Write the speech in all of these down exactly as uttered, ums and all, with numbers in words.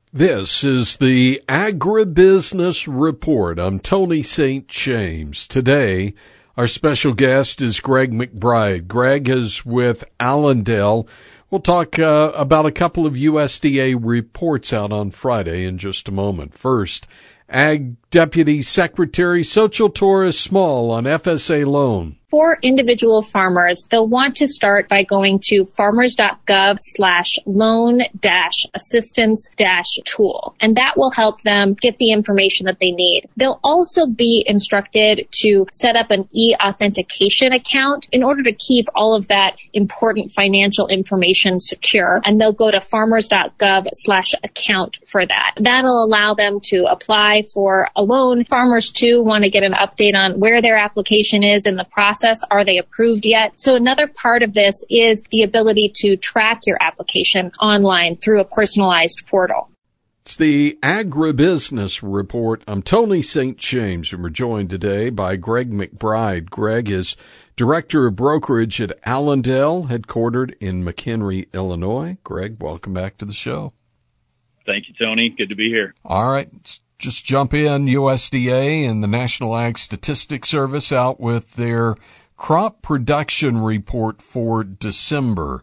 This is the Agribusiness Report. I'm Tony Saint James. Today, our special guest is Greg McBride. Greg is with Allendale. We'll talk uh, about a couple of U S D A reports out on Friday in just a moment. First, Ag Deputy Secretary Xochitl Torres Small on F S A loan. For individual farmers, they'll want to start by going to farmers.gov slash loan dash assistance dash tool. And that will help them get the information that they need. They'll also be instructed to set up an e-authentication account in order to keep all of that important financial information secure. And they'll go to farmers.gov slash account for that. That'll allow them to apply for a loan. Farmers too want to get an update on where their application is in the process. Are they approved yet? So another part of this is the ability to track your application online through a personalized portal. It's the Agribusiness Report. I'm Tony Saint James, and we're joined today by Greg McBride. Greg is Director of Brokerage at Allendale, headquartered in McHenry, Illinois. Greg, welcome back to the show. Thank you, Tony. Good to be here. All right. Let's just jump in. U S D A and the National Ag Statistics Service out with their crop production report for December.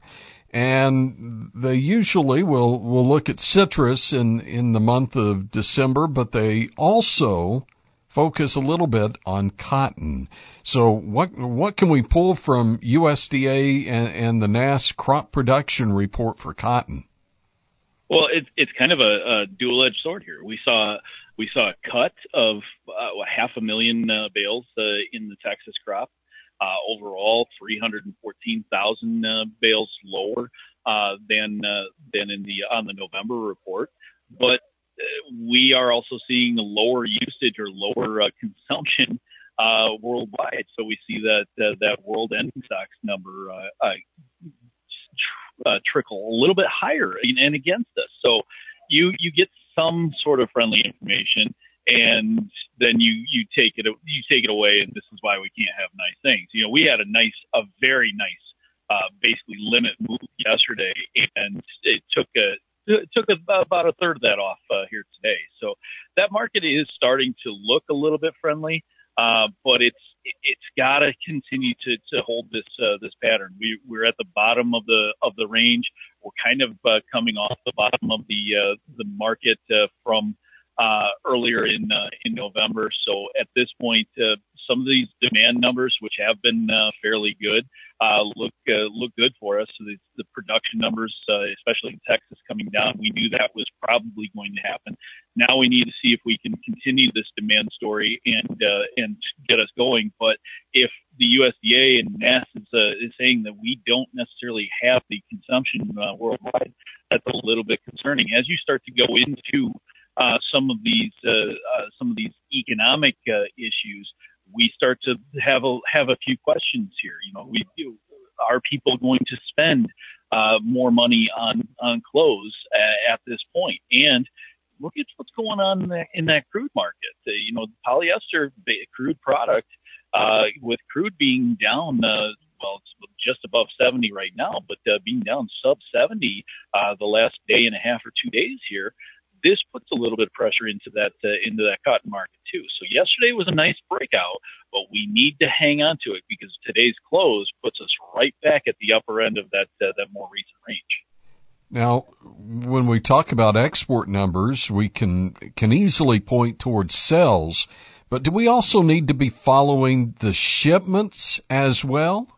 And they usually will, will look at citrus in, in the month of December, but they also focus a little bit on cotton. So what what can we pull from U S D A and, and the N A S crop production report for cotton? Well, it's it's kind of a, a dual-edged sword here. We saw we saw a cut of uh, half a million uh, bales uh, in the Texas crop. Uh, overall, three hundred fourteen thousand uh, bales lower uh, than uh, than in the on the November report. But uh, we are also seeing a lower usage or lower uh, consumption uh, worldwide. So we see that uh, that world ending stocks number uh, uh, Uh, trickle a little bit higher and against us. So you you get some sort of friendly information, and then you you take it you take it away, and this is why we can't have nice things. You know, we had a nice, a very nice, uh, basically limit move yesterday, and it took a it took a, about a third of that off uh, here today. So that market is starting to look a little bit friendly, uh, but it's it's got to continue to, to hold this uh, this pattern. We, we're at the bottom of the of the range. We're kind of uh, coming off the bottom of the uh, the market uh, from uh, earlier in uh, in November. So at this point, uh, some of these demand numbers, which have been uh, fairly good, uh, look uh, look good for us. So the, the production numbers, uh, especially in Texas, coming down, we knew that was probably going to happen. Now we need to see if we can continue this demand story and uh, and get us going. But if the U S D A and N A S is, uh, is saying that we don't necessarily have the consumption uh, worldwide, that's a little bit concerning. As you start to go into uh, some of these uh, uh, some of these economic uh, issues, we start to have a have a few questions here. You know, we are people going to spend uh, more money on on clothes uh, at this point? And look at what's going on in, the, in that crude market. Uh, you know, polyester crude product, uh, with crude being down, uh, well, it's just above seventy right now, but uh, being down sub seventy uh, the last day and a half or two days here, this puts a little bit of pressure into that uh, into that cotton market too. So yesterday was a nice breakout, but we need to hang on to it because today's close puts us right back at the upper end of that uh, that more recent range. Now, when we talk about export numbers, we can can easily point towards sales, but do we also need to be following the shipments as well?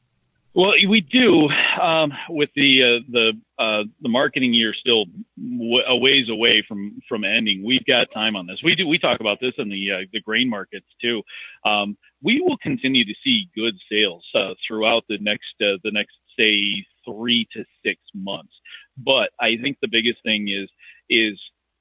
Well, we do. Um, with the uh, the uh, the marketing year still w- a ways away from, from ending, we've got time on this. We do. We talk about this in the uh, the grain markets too. Um, we will continue to see good sales uh, throughout the next uh, the next say three to six months. But I think the biggest thing is is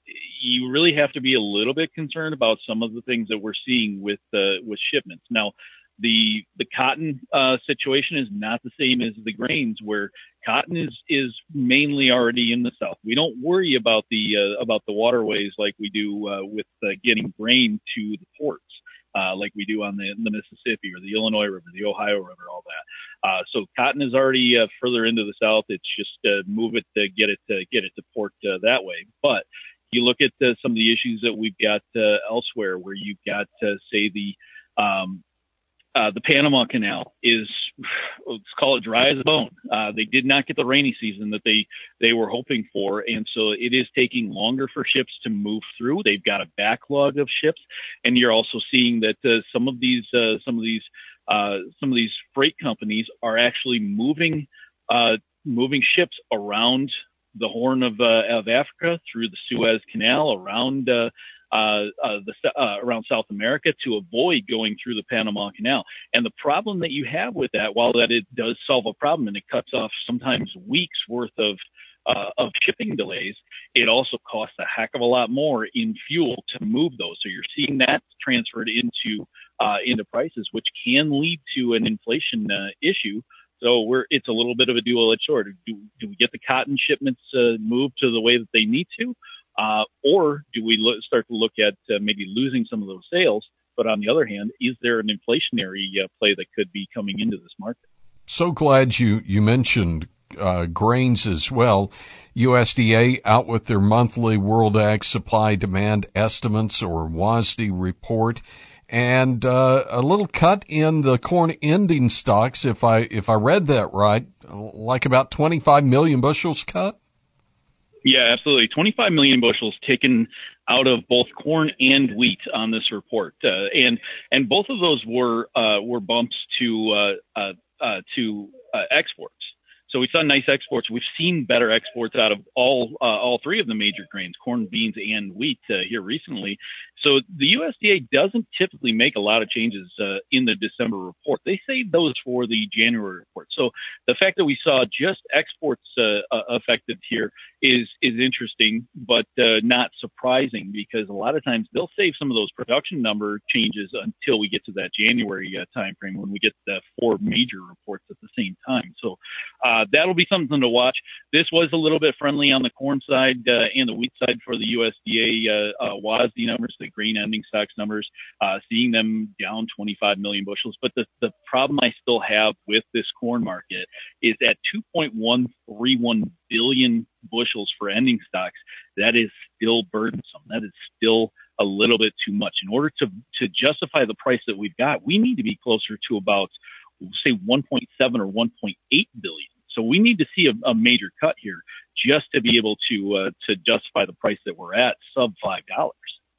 you really have to be a little bit concerned about some of the things that we're seeing with uh, with shipments. Now, the the cotton uh, situation is not the same as the grains, where cotton is is mainly already in the South. We don't worry about the uh, about the waterways like we do uh, with uh, getting grain to the ports. Uh, like we do on the, the Mississippi or the Illinois River, the Ohio River, all that. Uh, so cotton is already uh, further into the South. It's just uh, move it to get it to get it to port uh, that way. But You look at uh, some of the issues that we've got uh, elsewhere, where you've got, uh, say, the um, uh, the Panama Canal is, let's call it dry as a bone. Uh, they did not get the rainy season that they they were hoping for, and so it is taking longer for ships to move through. They've got a backlog of ships, and you're also seeing that uh, some of these uh, some of these uh, some of these freight companies are actually moving uh, moving ships around the Horn of, uh, of Africa, through the Suez Canal, around uh, uh, uh, the uh, around South America, to avoid going through the Panama Canal. And the problem that you have with that, while that it does solve a problem and it cuts off sometimes weeks worth of uh, of shipping delays, it also costs a heck of a lot more in fuel to move those. So you're seeing that transferred into uh, into prices, which can lead to an inflation uh, issue. So we're, it's a little bit of a dual-edged sword. Do, do we get the cotton shipments uh, moved to the way that they need to? Uh, or do we lo- start to look at uh, maybe losing some of those sales? But on the other hand, is there an inflationary uh, play that could be coming into this market? So glad you, you mentioned uh, grains as well. U S D A out with their monthly World Ag Supply Demand Estimates, or W A S D report. And uh, a little cut in the corn ending stocks, if I if I read that right, like about twenty-five million bushels cut? Yeah, absolutely. twenty-five million bushels taken out of both corn and wheat on this report, uh, and and both of those were uh, were bumps to uh, uh, uh, to uh, exports. So we saw nice exports. We've seen better exports out of all uh, all three of the major grains, corn, beans, and wheat, uh, here recently. So the U S D A doesn't typically make a lot of changes uh, in the December report. They save those for the January report. So the fact that we saw just exports uh, uh, affected here is is interesting, but uh, not surprising, because a lot of times they'll save some of those production number changes until we get to that January uh, timeframe, when we get the four major reports at the same time. So uh, that'll be something to watch. This was a little bit friendly on the corn side uh, and the wheat side for the U S D A uh, uh, W A S D numbers, the grain ending stocks numbers, uh, seeing them down twenty-five million bushels. But the, the problem I still have with this corn market is at two point one three one billion bushels for ending stocks. That is still burdensome. That is still a little bit too much. In order to, to justify the price that we've got, we need to be closer to about, say, one point seven or one point eight billion. So we need to see a, a major cut here just to be able to uh, to justify the price that we're at, sub five dollars.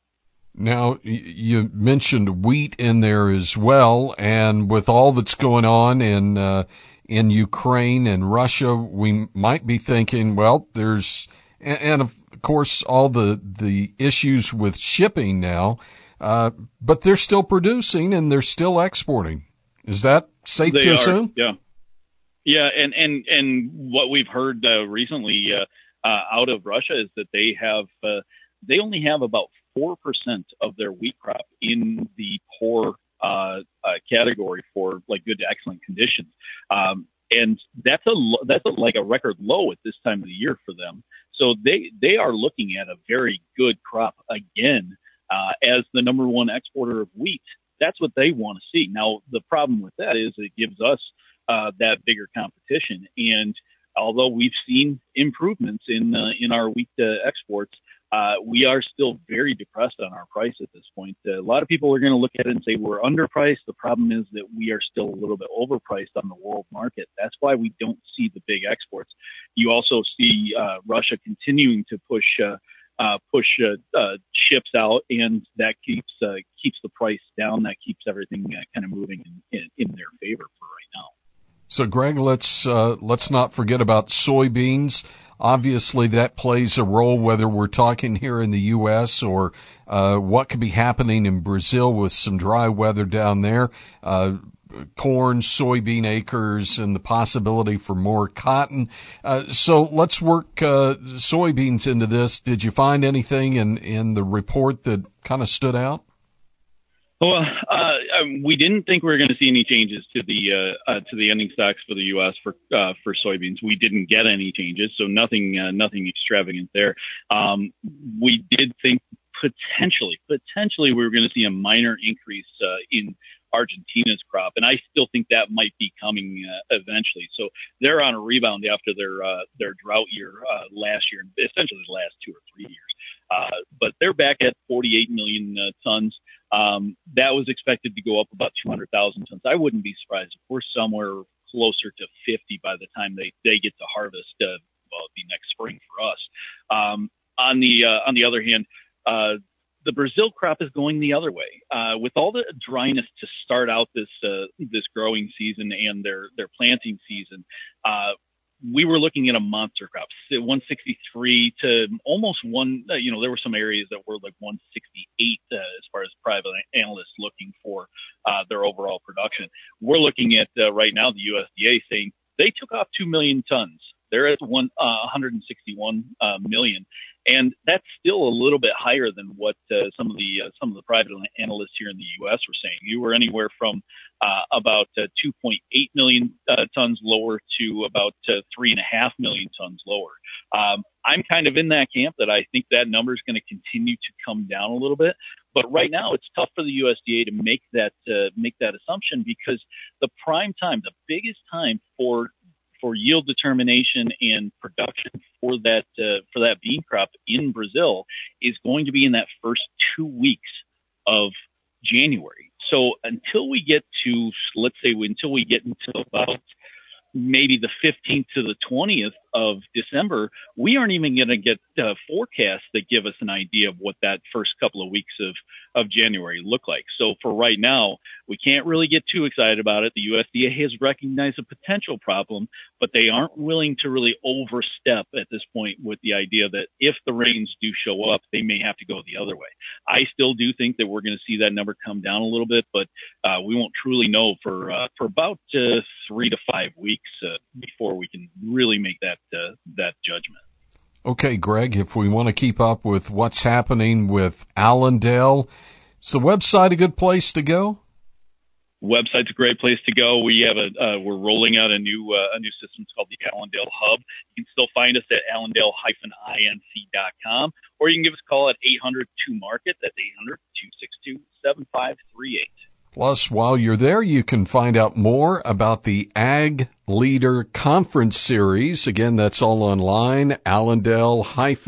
Now, you mentioned wheat in there as well, and with all that's going on in uh, in Ukraine and Russia, we might be thinking, well, there's, and, and of course, all the the issues with shipping now, uh, but they're still producing and they're still exporting. Is that safe they to are, assume? Yeah. Yeah, and, and, and what we've heard uh, recently uh, uh, out of Russia is that they have uh, they only have about four percent of their wheat crop in the poor uh, uh, category for like good to excellent conditions, um, and that's a that's a, like a record low at this time of the year for them. So they they are looking at a very good crop again uh, as the number one exporter of wheat. That's what they want to see. Now the problem with that is it gives us Uh, that bigger competition. And although we've seen improvements in uh, in our wheat uh, exports, uh, we are still very depressed on our price at this point. Uh, a lot of people are going to look at it and say we're underpriced. The problem is that we are still a little bit overpriced on the world market. That's why we don't see the big exports. You also see uh, Russia continuing to push uh, uh, push uh, uh, ships out, and that keeps uh, keeps the price down. That keeps everything uh, kind of moving in, in, in their favor for right now. So, Greg, let's uh, let's not forget about soybeans. Obviously, that plays a role whether we're talking here in the U S or uh, what could be happening in Brazil with some dry weather down there. Uh, corn, soybean acres, and the possibility for more cotton. Uh, so let's work uh, soybeans into this. Did you find anything in, in the report that kind of stood out? Well, uh, we didn't think we were going to see any changes to the uh, uh, to the ending stocks for the U S for uh, for soybeans. We didn't get any changes, so nothing uh, nothing extravagant there. Um, we did think potentially potentially we were going to see a minor increase uh, in Argentina's crop, and I still think that might be coming uh, eventually. So they're on a rebound after their uh, their drought year uh, last year, essentially the last two or three years. Uh, they're back at forty-eight million uh, tons. Um, that was expected to go up about two hundred thousand tons. I wouldn't be surprised if we're somewhere closer to fifty by the time they, they get to harvest, uh, well, it'll be next spring for us. Um, on the, uh, on the other hand, uh, the Brazil crop is going the other way. Uh, with all the dryness to start out this, uh, this growing season and their, their planting season, uh, we were looking at a monster crop, one sixty-three to almost one, uh, you know, there were some areas that were like one sixty-eight uh, as far as private analysts looking for uh, their overall production. We're looking at uh, right now the U S D A saying they took off two million tons. They're at one, uh, one hundred sixty-one uh, million. And that's still a little bit higher than what uh, some of the uh, some of the private analysts here in the U S were saying. You were anywhere from uh, about uh, two point eight million uh, tons lower to about uh, three and a half million tons lower. Um, I'm kind of in that camp that I think that number is going to continue to come down a little bit. But right now, it's tough for the U S D A to make that uh, make that assumption because the prime time, the biggest time for for yield determination and production for that uh, for that bean crop in Brazil is going to be in that first two weeks of January. So until we get to, let's say, until we get into about maybe the fifteenth to the twentieth of December, we aren't even going to get uh, forecasts that give us an idea of what that first couple of weeks of, of January look like. So for right now, we can't really get too excited about it. The U S D A has recognized a potential problem, but they aren't willing to really overstep at this point with the idea that if the rains do show up, they may have to go the other way. I still do think that we're going to see that number come down a little bit, but uh, we won't truly know for uh, for about uh, three to five weeks uh, before we can really make that uh, that judgment. Okay, Greg, if we want to keep up with what's happening with Allendale, is the website a good place to go? Website's a great place to go. We have a uh, we're rolling out a new uh, a new system. It's called the Allendale Hub. You can still find us at allendale dash inc dot com, or you can give us a call at eight hundred two market. That's eight hundred two six two seven five three eight. Plus, while you're there, you can find out more about the Ag Leader Conference Series. Again, that's all online, allendale dash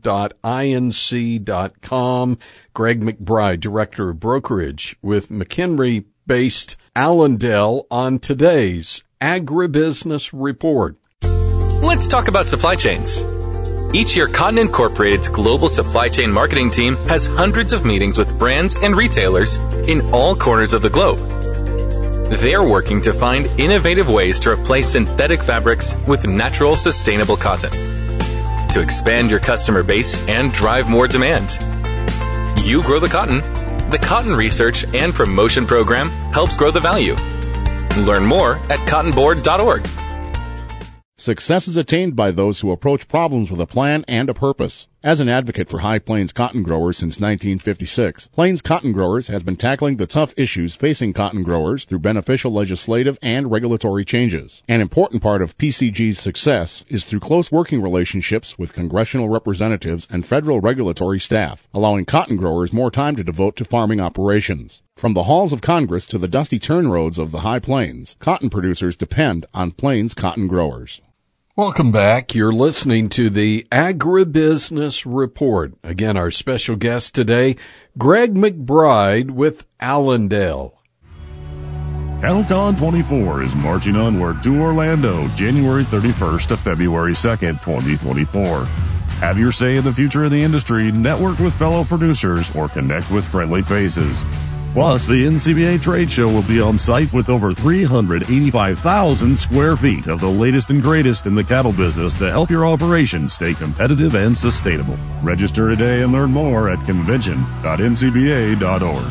inc dot com. Greg McBride, Director of Brokerage with McHenry-based Allendale, on today's Agribusiness Report. Let's talk about supply chains. Each year, Cotton Incorporated's global supply chain marketing team has hundreds of meetings with brands and retailers in all corners of the globe. They're working to find innovative ways to replace synthetic fabrics with natural, sustainable cotton, to expand your customer base and drive more demand. You grow the cotton. The Cotton Research and Promotion Program helps grow the value. Learn more at cotton board dot org. Success is attained by those who approach problems with a plan and a purpose. As an advocate for High Plains cotton growers since nineteen fifty-six, Plains Cotton Growers has been tackling the tough issues facing cotton growers through beneficial legislative and regulatory changes. An important part of P C G's success is through close working relationships with congressional representatives and federal regulatory staff, allowing cotton growers more time to devote to farming operations. From the halls of Congress to the dusty turn roads of the High Plains, cotton producers depend on Plains Cotton Growers. Welcome back. You're listening to the Agribusiness Report. Again, our special guest today, Greg McBride with Allendale. CattleCon twenty-four is marching onward to Orlando, January thirty-first to February second, twenty twenty-four. Have your say in the future of the industry, network with fellow producers, or connect with friendly faces. Plus, the N C B A Trade Show will be on site with over three hundred eighty-five thousand square feet of the latest and greatest in the cattle business to help your operation stay competitive and sustainable. Register today and learn more at convention dot n c b a dot org.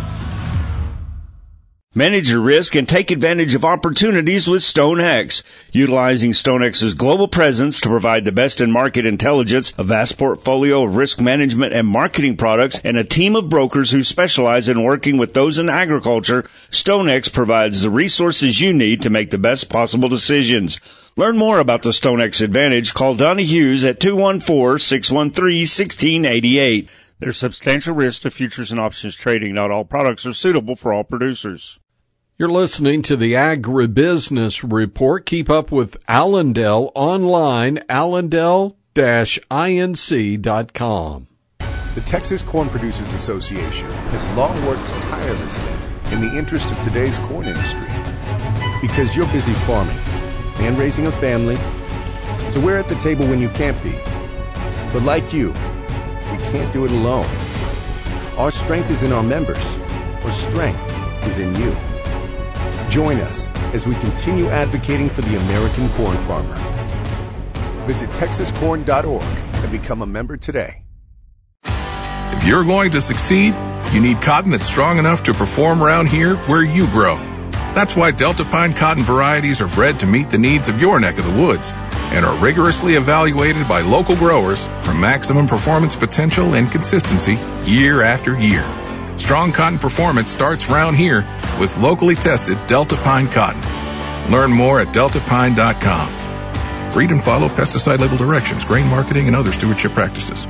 Manage your risk and take advantage of opportunities with StoneX. Utilizing StoneX's global presence to provide the best in market intelligence, a vast portfolio of risk management and marketing products, and a team of brokers who specialize in working with those in agriculture, StoneX provides the resources you need to make the best possible decisions. Learn more about the StoneX Advantage. Call Donnie Hughes at two one four, six one three, one six eight eight. There's substantial risk to futures and options trading. Not all products are suitable for all producers. You're listening to the Agribusiness Report. Keep up with Allendale online, allendale dash inc dot com. The Texas Corn Producers Association has long worked tirelessly in the interest of today's corn industry. Because you're busy farming and raising a family, so we're at the table when you can't be. But like you, we can't do it alone. Our strength is in our members. Our strength is in you. Join us as we continue advocating for the American corn farmer. Visit texas corn dot org and become a member today. If you're going to succeed, you need cotton that's strong enough to perform around here where you grow. That's why Delta Pine cotton varieties are bred to meet the needs of your neck of the woods and are rigorously evaluated by local growers for maximum performance potential and consistency year after year. Strong cotton performance starts round here with locally tested Delta Pine cotton. Learn more at delta pine dot com. Read and follow pesticide label directions, grain marketing, and other stewardship practices.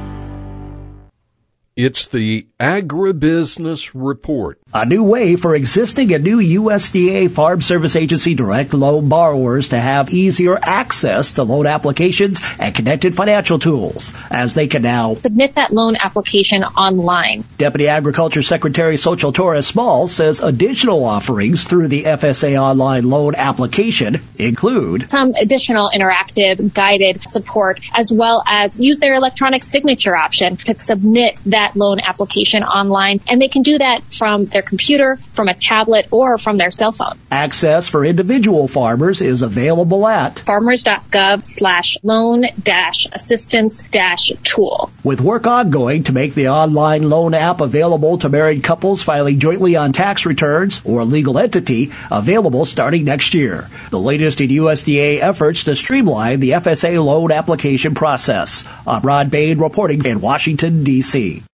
It's the Agribusiness Report. A new way for existing and new U S D A Farm Service Agency direct loan borrowers to have easier access to loan applications and connected financial tools, as they can now submit that loan application online. Deputy Agriculture Secretary Xochitl Torres-Small says additional offerings through the F S A online loan application include some additional interactive guided support, as well as use their electronic signature option to submit that loan application online, and they can do that from their computer, from a tablet, or from their cell phone. Access for individual farmers is available at farmers.gov slash loan dash assistance dash tool. With work ongoing to make the online loan app available to married couples filing jointly on tax returns or a legal entity, available starting next year. The latest in U S D A efforts to streamline the F S A loan application process. I'm Rod Bain reporting in Washington, D C